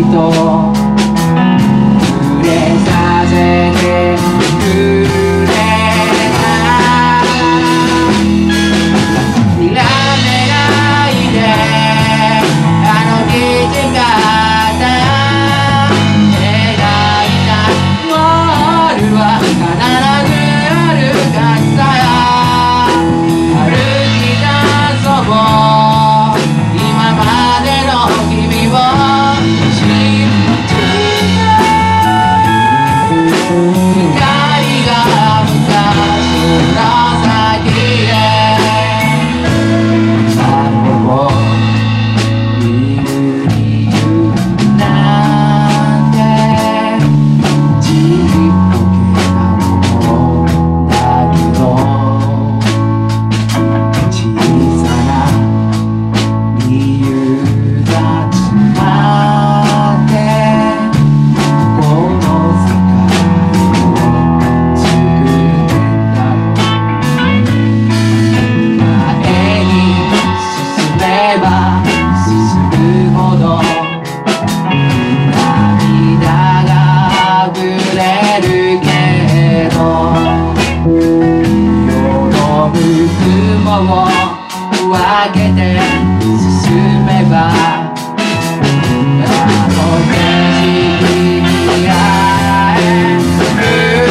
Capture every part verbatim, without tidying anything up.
触れさせてくれた。諦めないであの生き方描いたゴールは必ずあるはずだよ。歩き出そう今までの君を信じて。光が昔の先へさぼいる理由なんてちっとけなものだけど、小さな理由が詰まってこの世界を作ってた。前に進めば進むほど涙が溢れるけど、夜む雲を分けて進めばあの景色に会える。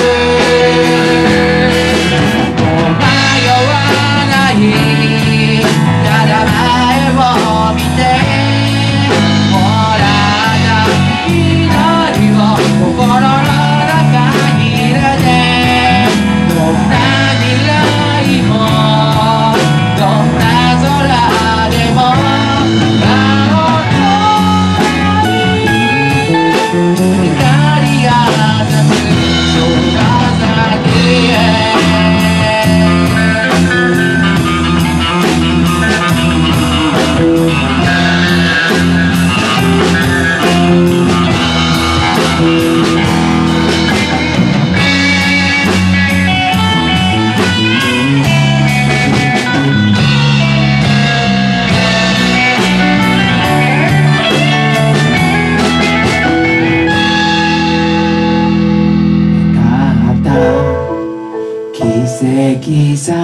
もう迷わないただ前を見てもらった祈りを心の中に入れて、どんな未来もどんな空でも青と光が差すその先へ。奇跡さ